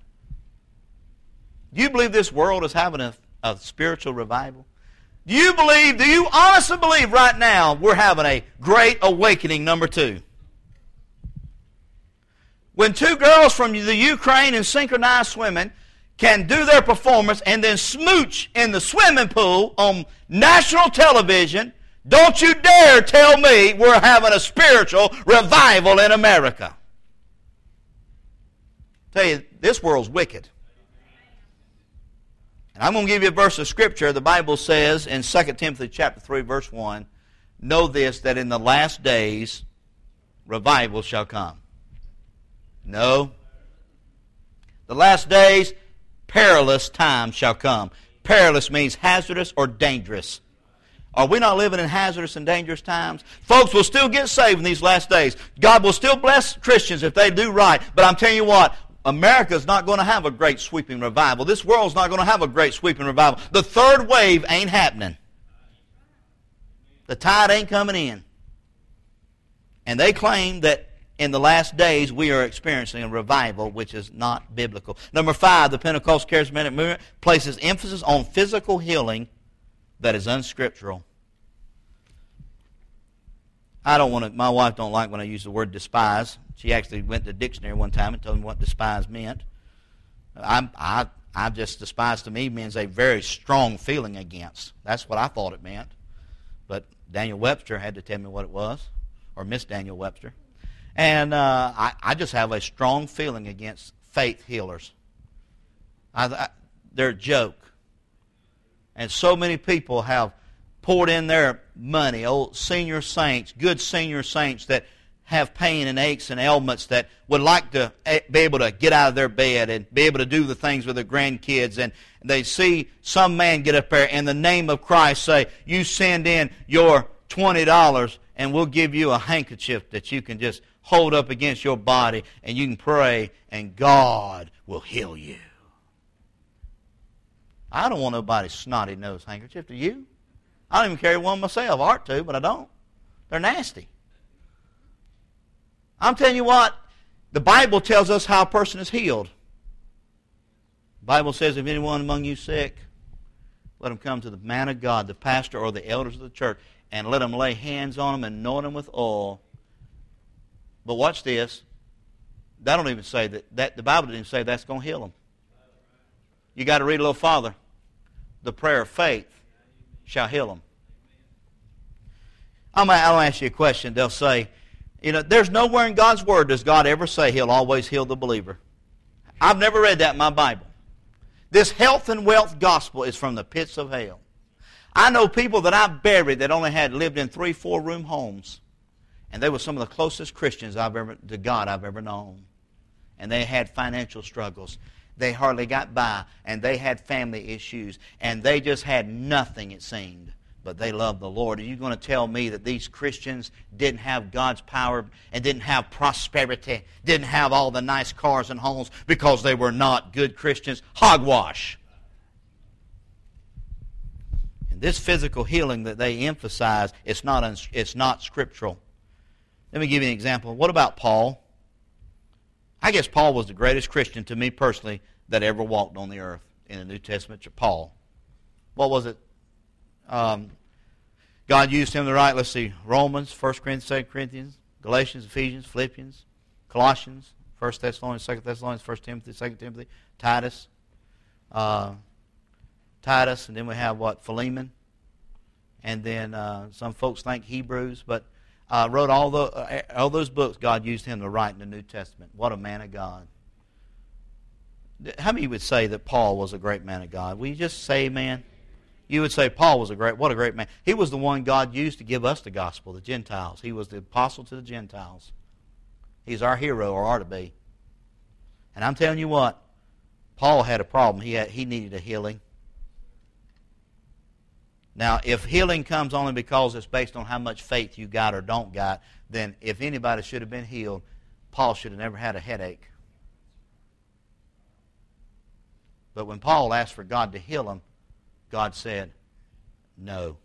Do you believe this world is having a spiritual revival? Do you honestly believe right now we're having a great awakening, number 2? When 2 girls from the Ukraine in synchronized swimming can do their performance and then smooch in the swimming pool on national television, don't you dare tell me we're having a spiritual revival in America. Tell you, this world's wicked. And I'm going to give you a verse of Scripture. The Bible says in 2 Timothy chapter 3, verse 1, know this, that in the last days revival shall come. No. The last days, perilous times shall come. Perilous means hazardous or dangerous. Are we not living in hazardous and dangerous times? Folks will still get saved in these last days. God will still bless Christians if they do right. But I'm telling you what, America's not going to have a great sweeping revival. This world's not going to have a great sweeping revival. The third wave ain't happening. The tide ain't coming in. And they claim that in the last days we are experiencing a revival which is not biblical. Number 5, the Pentecostal charismatic movement places emphasis on physical healing that is unscriptural. My wife don't like when I use the word despise. She actually went to the dictionary one time and told me what despise meant. I just despise to me means a very strong feeling against. That's what I thought it meant. But Daniel Webster had to tell me what it was, or Miss Daniel Webster. And I just have a strong feeling against faith healers. They're a joke. And so many people have poured in their money, old senior saints, good senior saints that have pain and aches and ailments that would like to be able to get out of their bed and be able to do the things with their grandkids. And they see some man get up there in the name of Christ say, you send in your $20 and we'll give you a handkerchief that you can just hold up against your body and you can pray and God will heal you. I don't want nobody's snotty nose handkerchief. Do you? I don't even carry one myself. I ought to, but I don't. They're nasty. I'm telling you what, the Bible tells us how a person is healed. The Bible says, if anyone among you sick, let him come to the man of God, the pastor or the elders of the church, and let them lay hands on them and anoint them with oil. But watch this. That don't even say that the Bible didn't say that's going to heal them. You got to read a little farther. The prayer of faith shall heal them. I'll ask you a question. They'll say, there's nowhere in God's Word does God ever say He'll always heal the believer. I've never read that in my Bible. This health and wealth gospel is from the pits of hell. I know people that I've buried that only had lived in 3-4 room homes, and they were some of the closest Christians to God I've ever known. And they had financial struggles. They hardly got by, and they had family issues, and they just had nothing, it seemed. But they loved the Lord. Are you going to tell me that these Christians didn't have God's power and didn't have prosperity, didn't have all the nice cars and homes because they were not good Christians? Hogwash. And this physical healing that they emphasize, it's not scriptural. Let me give you an example. What about Paul? I guess Paul was the greatest Christian to me personally that ever walked on the earth in the New Testament. Paul. What was it? God used him to write, let's see, Romans, 1 Corinthians, 2 Corinthians, Galatians, Ephesians, Philippians, Colossians, 1 Thessalonians, 2 Thessalonians, 1 Timothy, 2 Timothy, Titus, and then we have Philemon, and then some folks think Hebrews, but wrote all those books God used him to write in the New Testament. What a man of God. How many would say that Paul was a great man of God? Will you just say amen? You would say Paul was what a great man. He was the one God used to give us the gospel, the Gentiles. He was the apostle to the Gentiles. He's our hero, or ought to be. And I'm telling you what, Paul had a problem. He needed a healing. Now, if healing comes only because it's based on how much faith you got or don't got, then if anybody should have been healed, Paul should have never had a headache. But when Paul asked for God to heal him, God said, no.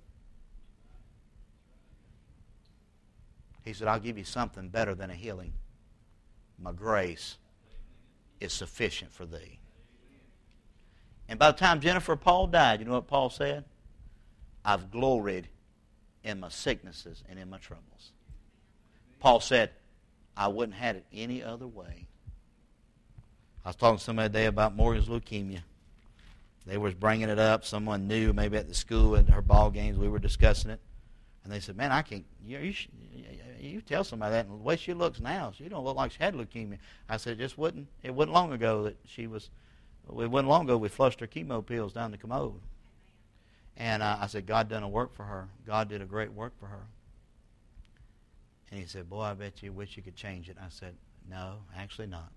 He said, I'll give you something better than a healing. My grace is sufficient for thee. And by the time Jennifer Paul died, you know what Paul said? I've gloried in my sicknesses and in my troubles. Paul said, I wouldn't have had it any other way. I was talking to somebody today about Morgan's leukemia. They was bringing it up. Someone knew, maybe at the school at her ball games, we were discussing it. And they said, man, I can't, you tell somebody that, and the way she looks now, she don't look like she had leukemia. I said, it wasn't long ago that it wasn't long ago we flushed her chemo pills down the commode. And I said, God done a work for her. God did a great work for her. And he said, boy, I bet you wish you could change it. I said, no, actually not.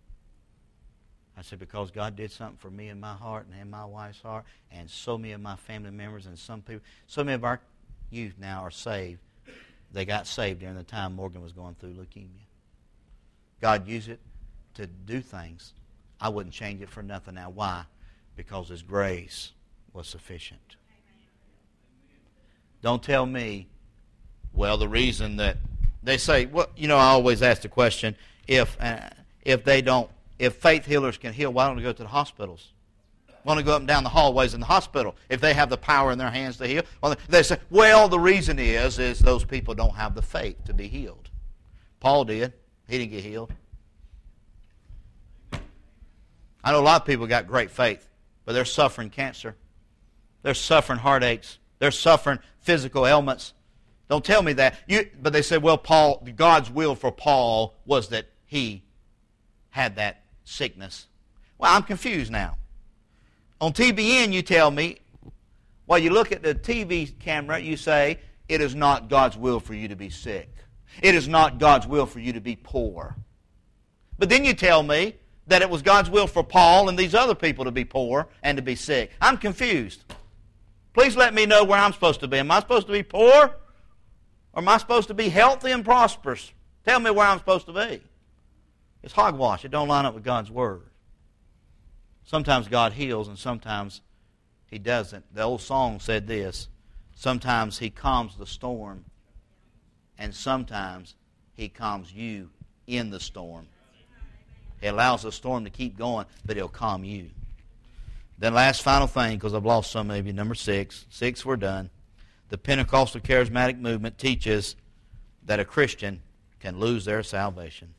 I said, because God did something for me in my heart and in my wife's heart, and so many of my family members and so many of our youth now are saved. They got saved during the time Morgan was going through leukemia. God used it to do things. I wouldn't change it for nothing now. Why? Because His grace was sufficient. Don't tell me, well, the reason that They say, well, I always ask the question, if faith healers can heal, why don't they go to the hospitals? Why don't they go up and down the hallways in the hospital if they have the power in their hands to heal? Well, they say, well, the reason is those people don't have the faith to be healed. Paul did. He didn't get healed. I know a lot of people got great faith, but they're suffering cancer. They're suffering heartaches. They're suffering physical ailments. Don't tell me that. But they say, well, God's will for Paul was that he had that sickness. Well, I'm confused now. On TBN, you tell me, while you look at the TV camera, you say, it is not God's will for you to be sick. It is not God's will for you to be poor. But then you tell me that it was God's will for Paul and these other people to be poor and to be sick. I'm confused. Please let me know where I'm supposed to be. Am I supposed to be poor? Or am I supposed to be healthy and prosperous? Tell me where I'm supposed to be. It's hogwash. It don't line up with God's Word. Sometimes God heals and sometimes He doesn't. The old song said this, sometimes He calms the storm and sometimes He calms you in the storm. He allows the storm to keep going, but He'll calm you. Then last final thing, because I've lost some of you, number 6. 6, we're done. The Pentecostal charismatic movement teaches that a Christian can lose their salvation.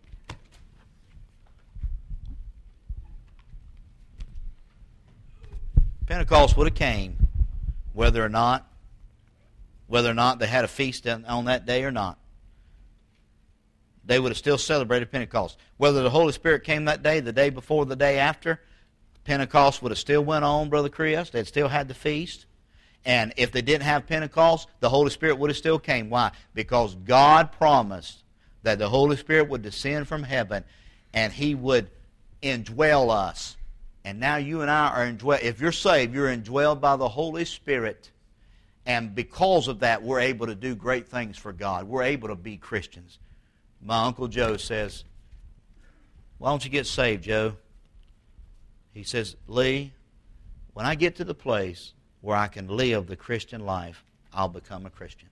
Pentecost would have came whether or not they had a feast on that day or not. They would have still celebrated Pentecost. Whether the Holy Spirit came that day, the day before, the day after, Pentecost would have still went on, Brother Chris. They'd still had the feast. And if they didn't have Pentecost, the Holy Spirit would have still came. Why? Because God promised that the Holy Spirit would descend from heaven and He would indwell us. And now you and I are indwelled. If you're saved, you're indwelled by the Holy Spirit. And because of that, we're able to do great things for God. We're able to be Christians. My Uncle Joe says, why don't you get saved, Joe? He says, Lee, when I get to the place where I can live the Christian life, I'll become a Christian.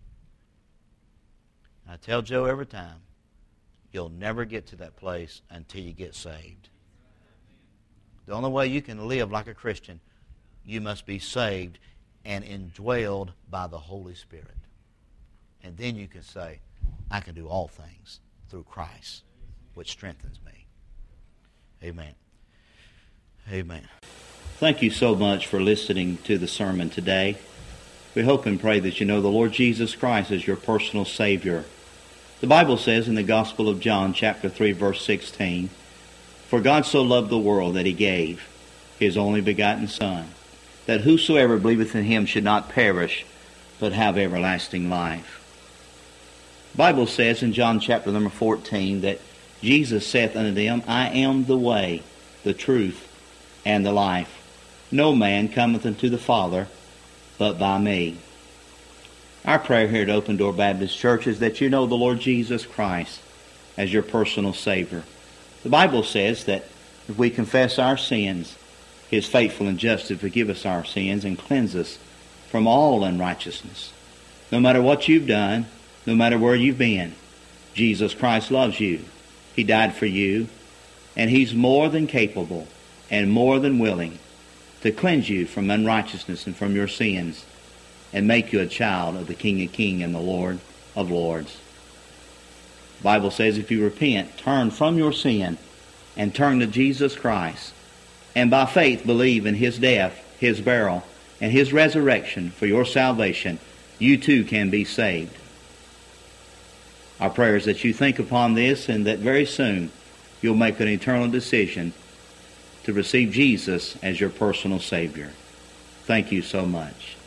I tell Joe every time, you'll never get to that place until you get saved. The only way you can live like a Christian, you must be saved and indwelled by the Holy Spirit. And then you can say, I can do all things through Christ, which strengthens me. Amen. Amen. Thank you so much for listening to the sermon today. We hope and pray that you know the Lord Jesus Christ as your personal Savior. The Bible says in the Gospel of John, chapter 3, verse 16, For God so loved the world that He gave His only begotten Son, that whosoever believeth in Him should not perish, but have everlasting life. The Bible says in John chapter number 14 that Jesus saith unto them, I am the way, the truth, and the life. No man cometh unto the Father but by me. Our prayer here at Open Door Baptist Church is that you know the Lord Jesus Christ as your personal Savior. The Bible says that if we confess our sins, He is faithful and just to forgive us our sins and cleanse us from all unrighteousness. No matter what you've done, no matter where you've been, Jesus Christ loves you. He died for you, and He's more than capable and more than willing to cleanse you from unrighteousness and from your sins and make you a child of the King of Kings and the Lord of Lords. The Bible says if you repent, turn from your sin and turn to Jesus Christ, and by faith believe in His death, His burial, and His resurrection for your salvation, you too can be saved. Our prayer is that you think upon this and that very soon you'll make an eternal decision to receive Jesus as your personal Savior. Thank you so much.